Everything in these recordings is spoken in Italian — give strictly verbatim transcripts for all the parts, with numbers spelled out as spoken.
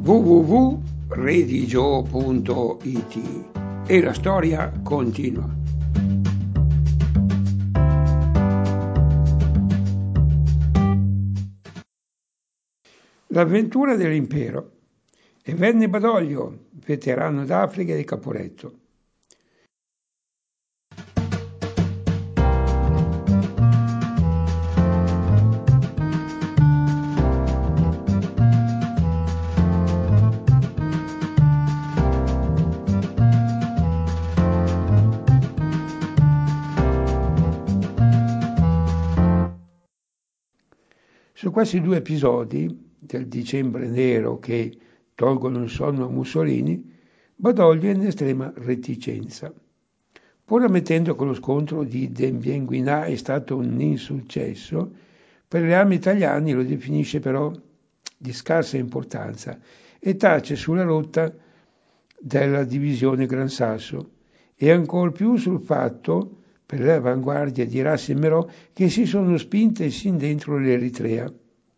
w w w punto redigio punto i t e la storia continua. L'avventura dell'impero. E venne Badoglio, veterano d'Africa e di Caporetto. Su questi due episodi del Dicembre nero che tolgono il sonno a Mussolini, Badoglio è in estrema reticenza. Pur ammettendo che lo scontro di Dembienguinà è stato un insuccesso, per le armi italiane lo definisce però di scarsa importanza e tace sulla rotta della divisione Gran Sasso e ancor più sul fatto, per le avanguardie di Rassi e Merò, che si sono spinte sin dentro l'Eritrea.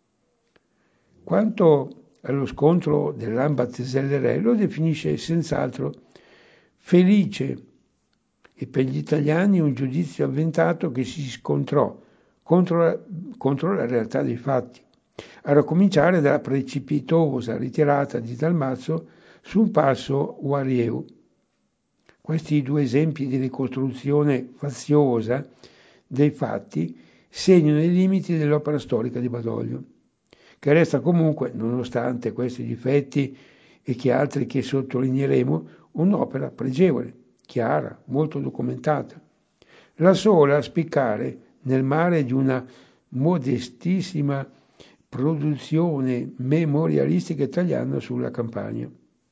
Quanto allo scontro dell'Ambat-Zellerè lo definisce senz'altro felice e per gli italiani un giudizio avventato che si scontrò contro la, contro la realtà dei fatti, a cominciare dalla precipitosa ritirata di Dalmazzo sul passo Warieu. Questi due esempi di ricostruzione faziosa dei fatti segnano i limiti dell'opera storica di Badoglio, che resta comunque, nonostante questi difetti e che altri che sottolineeremo, un'opera pregevole, chiara, molto documentata. La sola a spiccare nel mare di una modestissima produzione memorialistica italiana sulla Campania.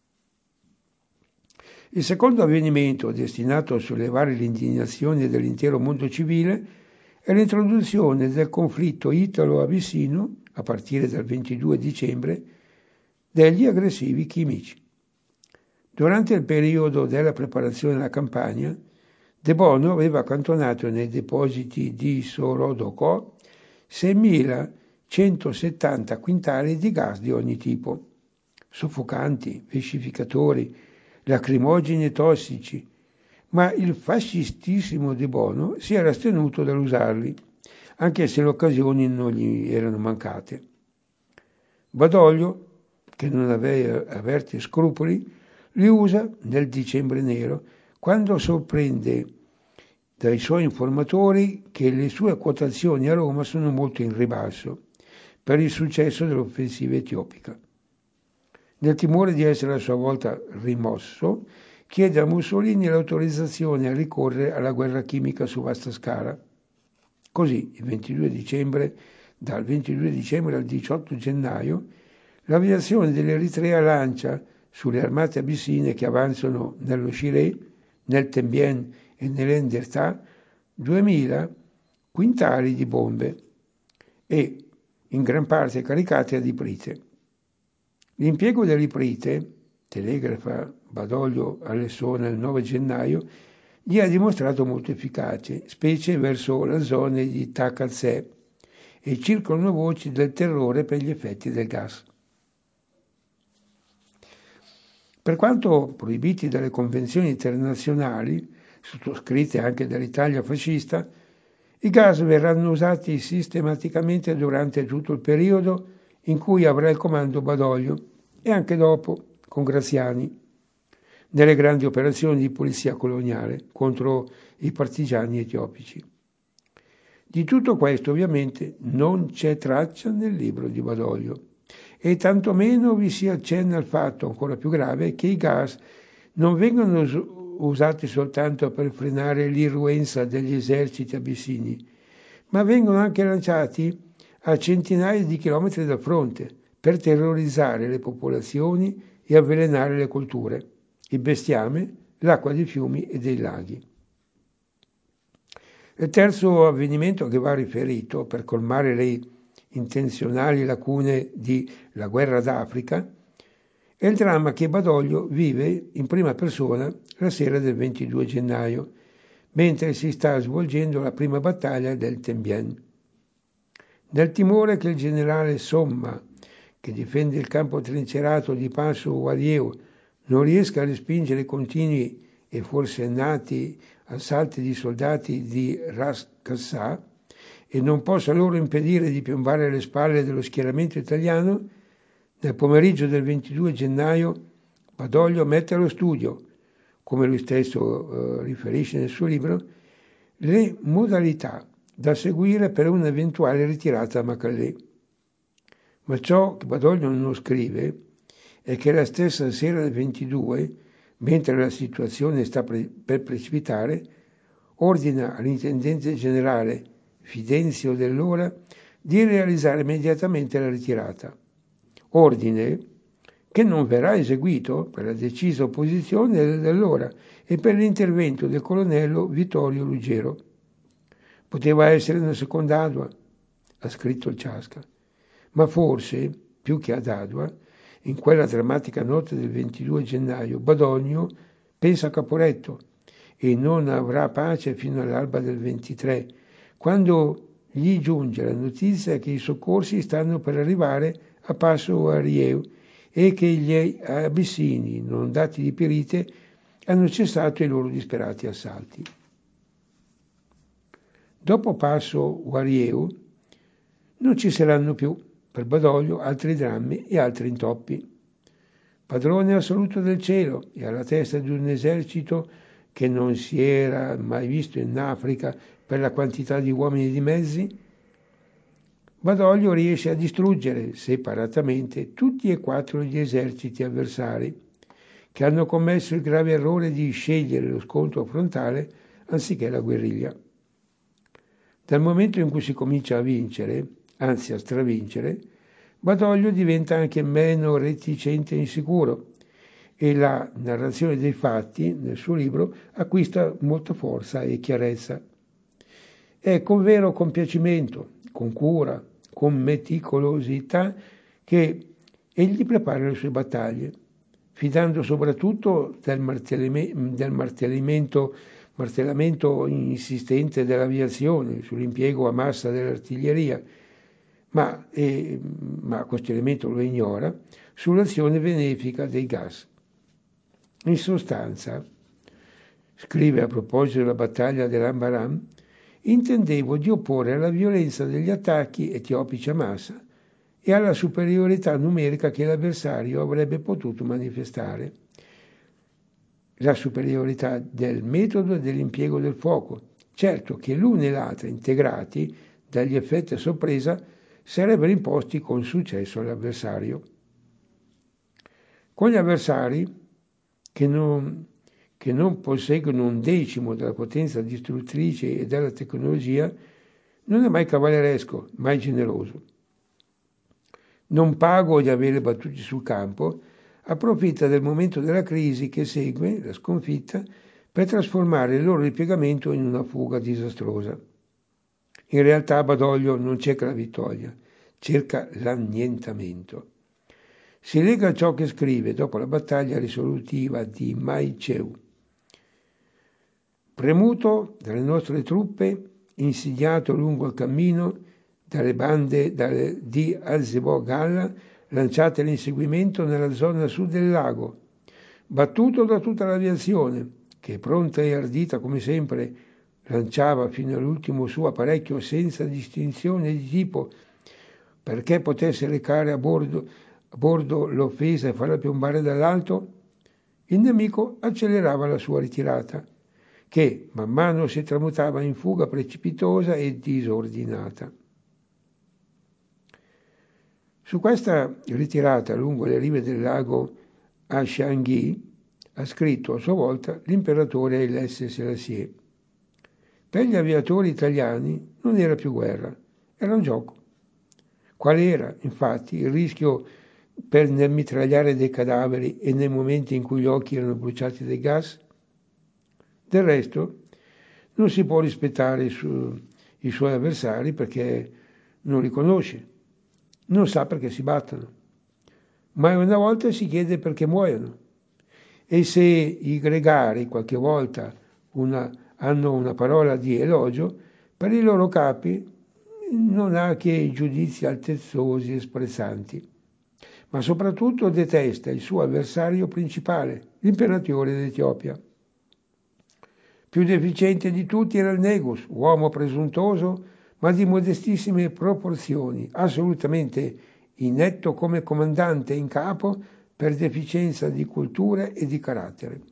Il secondo avvenimento destinato a sollevare l'indignazione dell'intero mondo civile è l'introduzione del conflitto italo-abissino, a partire dal ventidue dicembre, degli aggressivi chimici. Durante il periodo della preparazione della campagna, De Bono aveva accantonato nei depositi di Sorodocò seimilacentosettanta quintali di gas di ogni tipo, soffocanti, vescificatori, lacrimogeni e tossici, ma il fascistissimo De Bono si era astenuto dall'usarli, anche se le occasioni non gli erano mancate. Badoglio, che non aveva avverti scrupoli, li usa nel Dicembre nero, quando sorprende dai suoi informatori che le sue quotazioni a Roma sono molto in ribasso per il successo dell'offensiva etiopica. Nel timore di essere a sua volta rimosso, chiede a Mussolini l'autorizzazione a ricorrere alla guerra chimica su vasta scala. Così, il ventidue dicembre, dal ventidue dicembre al diciotto gennaio, l'aviazione dell'Eritrea lancia sulle armate abissine che avanzano nello Shiré, nel Tembien e nell'Endertà duemila quintali di bombe e in gran parte caricate ad iprite. L'impiego dell'iprite, telegrafa Badoglio a Lessona il nove gennaio, gli ha dimostrato molto efficace, specie verso la zona di Takazè, e circolano voci del terrore per gli effetti del gas. Per quanto proibiti dalle convenzioni internazionali, sottoscritte anche dall'Italia fascista, i gas verranno usati sistematicamente durante tutto il periodo in cui avrà il comando Badoglio e anche dopo, con Graziani, nelle grandi operazioni di polizia coloniale contro i partigiani etiopici. Di tutto questo ovviamente non c'è traccia nel libro di Badoglio e tantomeno vi si accenna al fatto ancora più grave che i gas non vengono usati soltanto per frenare l'irruenza degli eserciti abissini, ma vengono anche lanciati a centinaia di chilometri dal fronte per terrorizzare le popolazioni e avvelenare le colture, il bestiame, l'acqua dei fiumi e dei laghi. Il terzo avvenimento che va riferito per colmare le intenzionali lacune di La guerra d'Africa è il dramma che Badoglio vive in prima persona la sera del ventidue gennaio, mentre si sta svolgendo la prima battaglia del Tembien. Nel timore che il generale Somma, che difende il campo trincerato di Passo Warieu, non riesca a respingere continui e forsennati assalti di soldati di Ras Kassah e non possa loro impedire di piombare alle spalle dello schieramento italiano, nel pomeriggio del ventidue gennaio Badoglio mette allo studio, come lui stesso eh, riferisce nel suo libro, le modalità da seguire per un'eventuale ritirata a Macalè. Ma ciò che Badoglio non scrive è che la stessa sera del ventidue, mentre la situazione sta pre- per precipitare, ordina all'intendente generale Fidenzio Dell'Ora di realizzare immediatamente la ritirata. Ordine che non verrà eseguito per la decisa opposizione Dell'Ora e per l'intervento del colonnello Vittorio Ruggero. Poteva essere una seconda Adua, ha scritto il Ciasca, ma forse, più che ad Adua, in quella drammatica notte del ventidue gennaio, Badoglio pensa a Caporetto e non avrà pace fino all'alba del ventitré, quando gli giunge la notizia che i soccorsi stanno per arrivare a Passo Warieu e che gli abissini, non dati di Pirite, hanno cessato i loro disperati assalti. Dopo Passo Warieu non ci saranno più, per Badoglio, altri drammi e altri intoppi. Padrone assoluto del cielo e alla testa di un esercito che non si era mai visto in Africa per la quantità di uomini e di mezzi, Badoglio riesce a distruggere separatamente tutti e quattro gli eserciti avversari, che hanno commesso il grave errore di scegliere lo scontro frontale anziché la guerriglia. Dal momento in cui si comincia a vincere, anzi a stravincere, Badoglio diventa anche meno reticente e insicuro e la narrazione dei fatti nel suo libro acquista molta forza e chiarezza. È con vero compiacimento, con cura, con meticolosità che egli prepara le sue battaglie, fidando soprattutto del, del martellamento, martellamento insistente dell'aviazione sull'impiego a massa dell'artiglieria, ma, eh, ma questo elemento lo ignora, sull'azione benefica dei gas. In sostanza, scrive a proposito della battaglia dell'Ambaram, intendevo di opporre alla violenza degli attacchi etiopici a massa e alla superiorità numerica che l'avversario avrebbe potuto manifestare. La superiorità del metodo e dell'impiego del fuoco. Certo che l'una e l'altra, integrati dagli effetti a sorpresa, sarebbero imposti con successo all'avversario. Con gli avversari che non, che non posseggono un decimo della potenza distruttrice e della tecnologia, non è mai cavalleresco, mai generoso. Non pago di averli battuti sul campo, approfitta del momento della crisi che segue la sconfitta per trasformare il loro ripiegamento in una fuga disastrosa. In realtà Badoglio non cerca la vittoria, cerca l'annientamento. Si lega a ciò che scrive dopo la battaglia risolutiva di Mai Cheu. Premuto dalle nostre truppe, insidiato lungo il cammino dalle bande dalle, di Alzebo Galla, lanciate all'inseguimento nella zona sud del lago, battuto da tutta l'aviazione, che pronta e ardita come sempre lanciava fino all'ultimo suo apparecchio senza distinzione di tipo, perché potesse recare a bordo, a bordo l'offesa e farla piombare dall'alto, il nemico accelerava la sua ritirata, che man mano si tramutava in fuga precipitosa e disordinata. Su questa ritirata lungo le rive del lago Ashanghi ha scritto a sua volta l'imperatore Haile Selassie. Per gli aviatori italiani non era più guerra, era un gioco. Qual era, infatti, il rischio per nel mitragliare dei cadaveri e nei momenti in cui gli occhi erano bruciati dai gas? Del resto, non si può rispettare i, su, i suoi avversari perché non li conosce, non sa perché si battono, ma una volta si chiede perché muoiono. E se i gregari qualche volta una hanno una parola di elogio, per i loro capi non ha che giudizi altezzosi e sprezzanti. ma soprattutto detesta il suo avversario principale, l'imperatore d'Etiopia. Più deficiente di tutti era il Negus, uomo presuntuoso ma di modestissime proporzioni, assolutamente inetto come comandante in capo per deficienza di cultura e di carattere.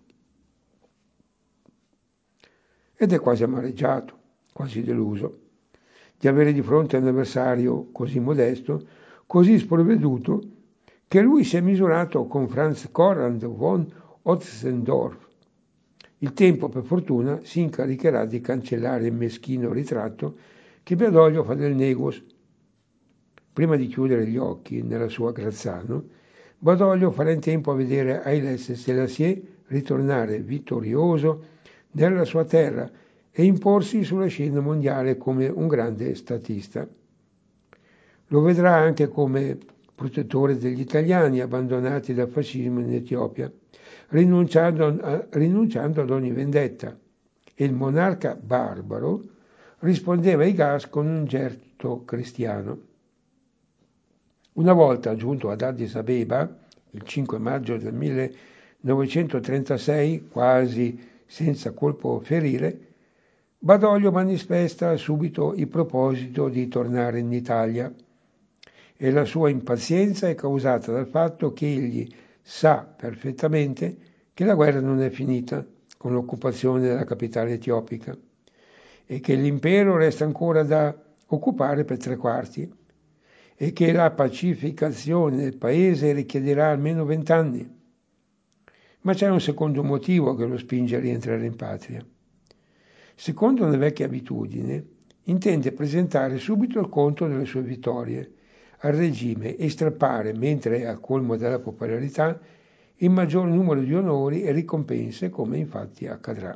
Ed è quasi amareggiato, quasi deluso, di avere di fronte un avversario così modesto, così sprovveduto, che lui si è misurato con Franz Conrad von Otzendorf. Il tempo, per fortuna, si incaricherà di cancellare il meschino ritratto che Badoglio fa del Negus. Prima di chiudere gli occhi nella sua Grazzano, Badoglio farà in tempo a vedere Haile Selassie ritornare vittorioso nella sua terra e imporsi sulla scena mondiale come un grande statista. Lo vedrà anche come protettore degli italiani abbandonati dal fascismo in Etiopia, rinunciando, a, rinunciando ad ogni vendetta. E il monarca barbaro rispondeva ai gas con un gesto cristiano. Una volta giunto ad Addis Abeba, il cinque maggio del millenovecentotrentasei, quasi senza colpo ferire, Badoglio manifesta subito il proposito di tornare in Italia e la sua impazienza è causata dal fatto che egli sa perfettamente che la guerra non è finita con l'occupazione della capitale etiopica e che l'impero resta ancora da occupare per tre quarti e che la pacificazione del paese richiederà almeno vent'anni. Ma c'è un secondo motivo che lo spinge a rientrare in patria. Secondo una vecchia abitudine, intende presentare subito il conto delle sue vittorie al regime e strappare, mentre è al colmo della popolarità, il maggior numero di onori e ricompense, come infatti accadrà.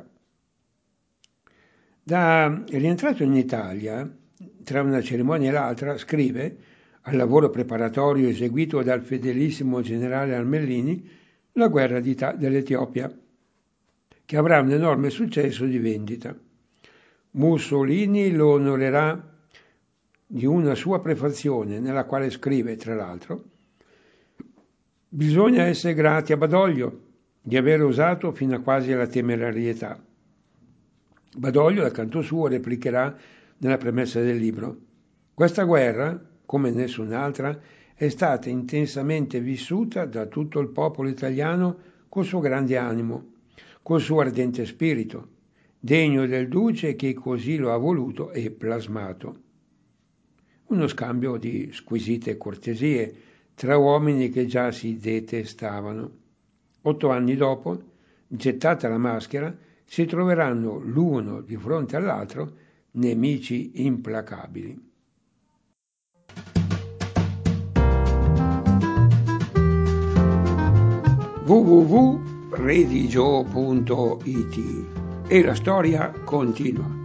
Da rientrato in Italia, tra una cerimonia e l'altra, scrive, al lavoro preparatorio eseguito dal fedelissimo generale Armellini, la guerra dell'Etiopia, che avrà un enorme successo di vendita. Mussolini lo onorerà di una sua prefazione nella quale scrive, tra l'altro, bisogna essere grati a Badoglio di aver osato fino a quasi alla temerarietà. Badoglio, dal canto suo, replicherà nella premessa del libro: questa guerra, come nessun'altra, è stata intensamente vissuta da tutto il popolo italiano col suo grande animo, col suo ardente spirito, degno del duce che così lo ha voluto e plasmato. Uno scambio di squisite cortesie tra uomini che già si detestavano. Otto anni dopo, gettata la maschera, si troveranno l'uno di fronte all'altro nemici implacabili. w w w punto redigio punto it e la storia continua.